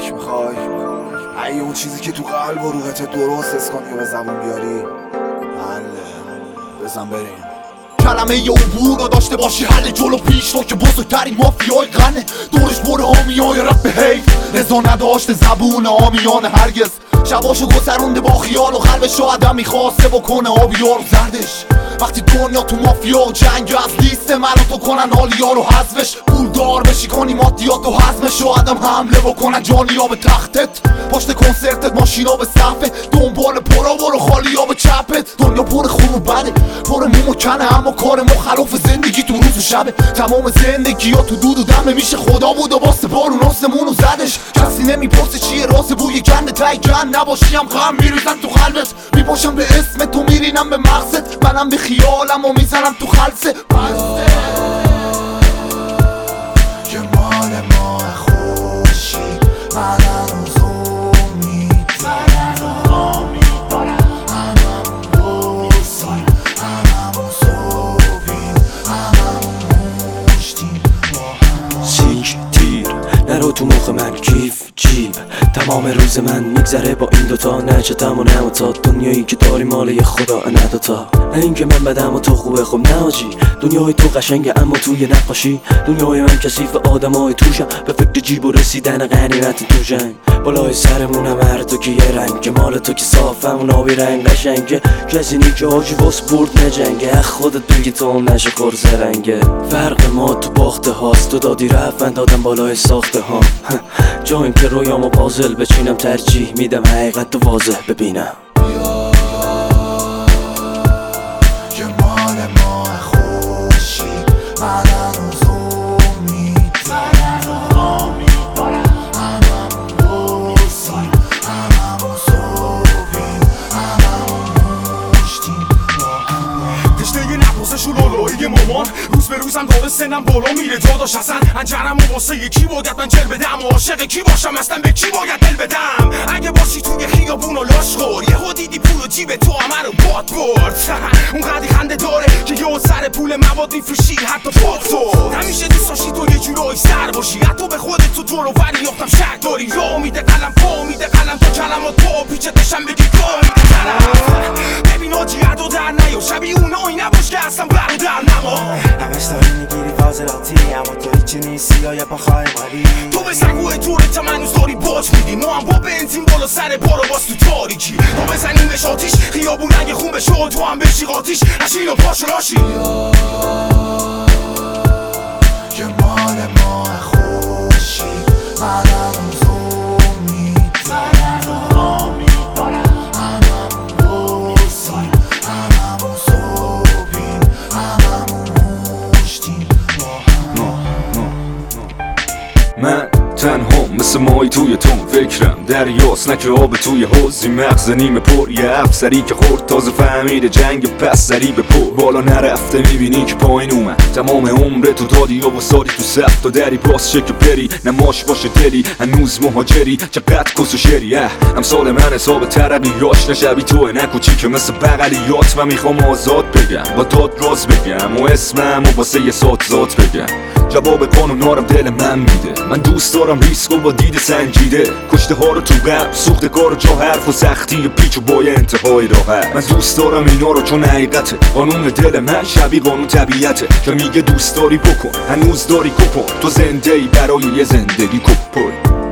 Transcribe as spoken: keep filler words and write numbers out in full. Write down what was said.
کمک میخوای؟ اگه اون چیزی که تو قلب و روحت درست حس کنی و به زبون بیاری حله، بزن بریم. کلمه یه عبور رو داشته باشی حل جلو پیش رو که بزرگترین مافیای غنه دورش بره آمیای رب به حیف رضا نداشته زبون آمیان هرگز شباشو گذرونده با خیال و قلبشو آدم میخواسته بکنه آبیار زردش وقتی دنیا تو مافیا و جنگ از لیست من تو کنن حالیا رو حذفش پولدار بشی کنی مادیات و حزمش و آدم حمله بکنن جانیا به تختت پشت کنسرتت ماشینا به صفه دنبال پرا برو خالیا به چپت دنیا پر خون و بده پر موم و کنه اما کار مخالف زندگی تو روز و شبه تمام زندگی ها تو دود و دمه میشه خدا بود و واسه بارون آسمون و زدش کسی نمیپرسه چیه راز بوی گنده تای گن نباشیم غم میریزن تو قلبت میپاشم به اسم تو میرینم به مغزت منم به خیالم و میزنم تو خلصه بسته جمال ما خوشی من هنوز امید دارم هممون برسیم هممون صبحیم هممون مشتیم سیک تیر نرو تو مخ من کیف جیب تمام روز من میگذره با این دوتا نه چتم و نه تا دنیایی که داری مال یه خدا نه دوتا نه اینکه من بدم و تو خوبه خب نه آجی دنیای تو قشنگه اما توی نقاشی دنیای من کثیف آدمای توشم به فکر جیب و رسیدن غنیمت تو جنگ بالای سرمونم هر تو که یه رنگ مال تو که صافم و نابی رنگ قشنگه کسی نی که آجی باس برد نجنگه خودت بگی تو نشه خورز رنگه فرق ما تو باخته هاست تو دادی رفت دادم بالای ساخته ها جا این که رویامو پازل بچینم ترجیح میدم حقیقت تو واضح ببینم جمال ما خوشی من هنوز امید دارم هممون برسیم هممون صبحیم هممون مشتیم تشنه نفسشون لالایی مامان روز به روزم داره سنم بالا میره داداش اصلا انجرم و واسه یکی باید من جل بدم عاشق کی باشم اصلا به کی باید دل بدم اگه باشی توی خیابون و لاشخور یهو دیدی پول و جیب تو همه رو باد برد اون قدی خنده داره که یه سر پول مواد میفروشی حتی فاکتور همیشه دوست داشتی تو یه جورایی سر باشی حتی به خودت تو دور و بری یافتم شک داری یا میده قلم پا میده قلم تا کلمات پا پیچه دشم بگی کار میده طرف ببین آجی عدو در نیا شبیه اونایی نباش که اصلا برادر نما همش داری میگیری فاضلاتی اما تو هیچی نیستی یا یه پا خواهی مالی تو به سنگوه تورت منوز داری باج میدی ما هم با بنزین بالا سر بارو باز تو تاریکی ما بزنیم بهش آتیش خیابون اگه خون بشه تو هم بشی قاتیش نشین و پاشو راشی جمال ما خوشی من هنوز امید دارم هممون برسیم هممون صبحیم هممون مشتیم من تنها مثل مای توی تون فکرم دریاست نه که آب توی حوضی مغز نیمه پر یه افسری که خورد تازه فهمیده جنگ پس سری به پر بالا نرفته میبینی که پایین اومد تمام عمر تو دادی و وسادی تو صف تا دری باز شه که بری نماش باشه دلی هنوز مهاجری چقدر کس و شری امثال من حساب ترقیاش نشبی توه نکوچی که مثل بغلیات من میخوام آزاد بگم با داد راز بگم و اسمم و واسه یه سات ذات بگم جواب قانونارم دل من میده من دوست دارم ریسک و با دید سنجیده کشته ها رو تو قلب سوخته کار جا حرف و سختی پیچ و بای انتهای راحت من دوست دارم اینا رو چون حقیقته قانون دل من شبیه قانون طبیعته که میگه دوست داری بکن هنوز داری کپون تو زنده ای برای یه زندگی کپون